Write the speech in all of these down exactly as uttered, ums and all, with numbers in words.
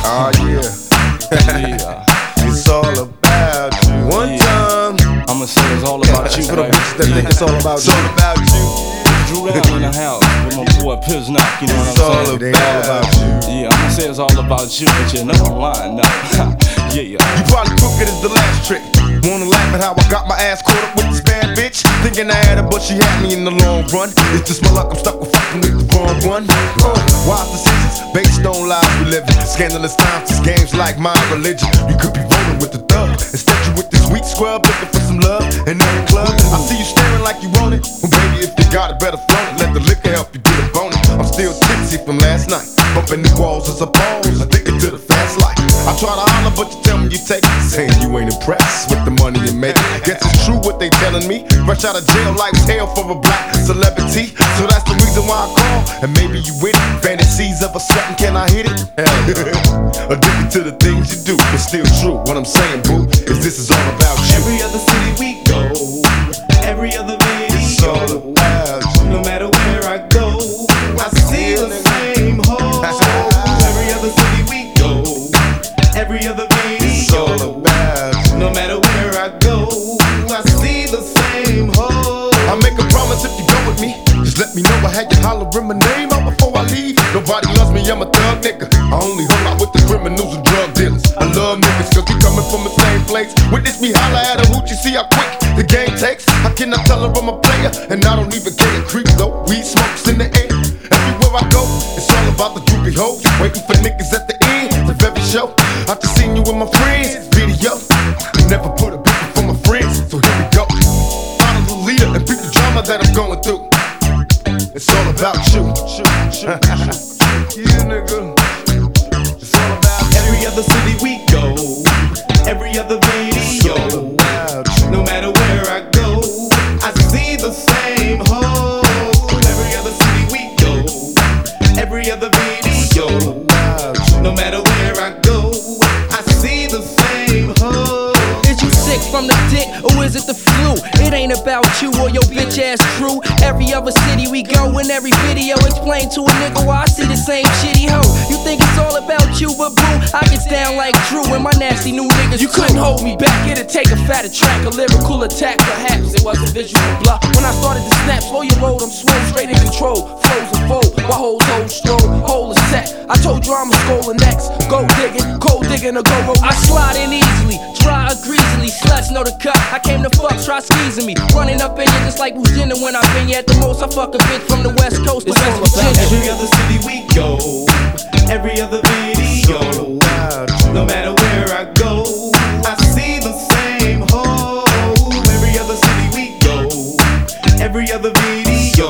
Oh yeah. Yeah. It's all about you. One Yeah. time. I'ma say it's all about you. For the Right? bitches that think it's all about It's you. all about you. Drew down in the house with my boy Piznock, you know It's what all I'm saying? It ain't all about you. Yeah, I'ma say it's all about you, but you know I'm lying now. Yeah, yeah. You probably took it as the last trick. Wanna laugh at how I got my ass caught up with this bad bitch? Thinking I had her, but she had me in the long run. It's just my luck, I'm stuck with fucking with the wrong one. Uh, wise decisions based on lies we live in. Scandalous times, these games like my religion. You could be rolling with the thug. Instead you with this weak scrub looking for some love. And in the club, I see you staring like you want it. Well baby, if you got it, better flaunt it. Let the liquor help you get a bonus. I'm still tipsy from last night. Bumping the walls as a pose, addicted to the fast life. I try to holler, but you tell me you take it. Saying you ain't impressed with the money you make. Guess it's true what they telling me. Fresh out of jail, life's hell for a black celebrity. So that's the reason why I call. And maybe you with it. Fantasies of a sweating, can I hit it? Addicted to the things you do, but still true. What I'm saying, boo, is this is all about you. Every other city we go, every other video, It's all about you. no matter where I go, I see the same hoes. Every other city we go, every other It's all video, about you. no matter where I go, I see the same hoes. I make a promise if you go with me. Just let me know I had you hollering my name out before I leave. Nobody loves me, I'm a thug nigga. I only hung out with the criminals and drug dealers. I love niggas cause we coming from the same place. Witness me holler at a hoochie, see how quick the game takes. I cannot tell her I'm a player, and I don't even care. Creep though, weed smokes in the air. Everywhere I go, it's all about the groupie hoes. Waiting for niggas at the end of every show. I just seen you with my friends, video. Never put a bitch for my friends, so here we go. Follow the leader and beat the drama that I'm going through. It's all about you. Yeah, nigga. It's all about you. Every other city we go, every other video, no matter where I go, I see the same hoes. Every other city we go, every other video, no matter where I go, I see the same hoes. Is you sick from the dick or is it the flu? It ain't about you or your bitch ass crew. Every other city we go, in every video explain to a nigga why I see the same shitty hoe. You think it's all about you, but boo, I get down like Drew and my nasty new niggas. You couldn't hold me back, it'd take a fatter track, a lyrical attack. Perhaps it was a visual bluff. When I started to snap, slow your roll, I'm swole, straight in control. Flows and fold, while hoes hold stroll, hole is set. I told you I'm a scolding next. Go digging, cold digging, or go roll. I slide in easily, dry or greasily. Sluts know the cut. I came to fuck, try squeezing me. Running up in you just like who's dinner when I've been you at the most. I fuck a bitch from the west coast to It's all West about Virginia. every other city we go, every other video, no matter where I go, I see the same hoes. Every other city we go, every other video,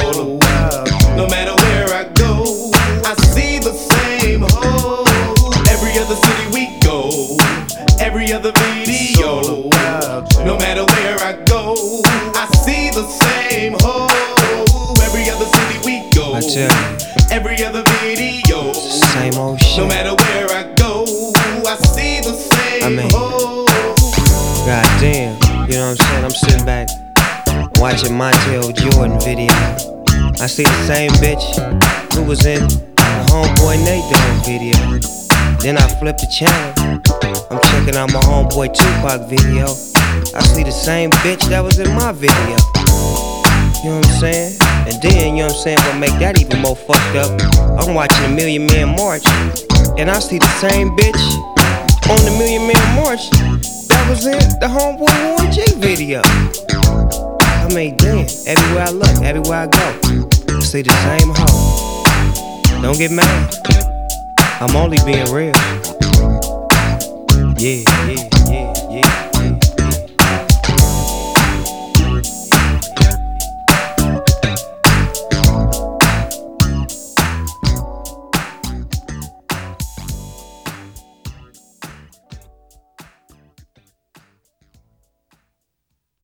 no matter where I go, I see the same hoes. Every other city we go, every other video, no matter where I go, I see the same hoes. Every other city we go, I tell you, every other video, same old shit. no matter where I go, I see the same I mean, hoes. God damn, you know what I'm saying? I'm sitting back watching Montel Jordan video. I see the same bitch who was in the Homeboy Nate Dogg video. Then I flip the channel, I'm checking out my Homeboy Tupac video. I see the same bitch that was in my video. You know what I'm saying? And then, you know what I'm saying, what make that even more fucked up, I'm watching a Million Man March, and I see the same bitch on the Million Man March that was in the Homeboy Warren G video. I mean, damn, everywhere I look, everywhere I go, I see the same hoe. Don't get mad, I'm only being real. Yeah, yeah.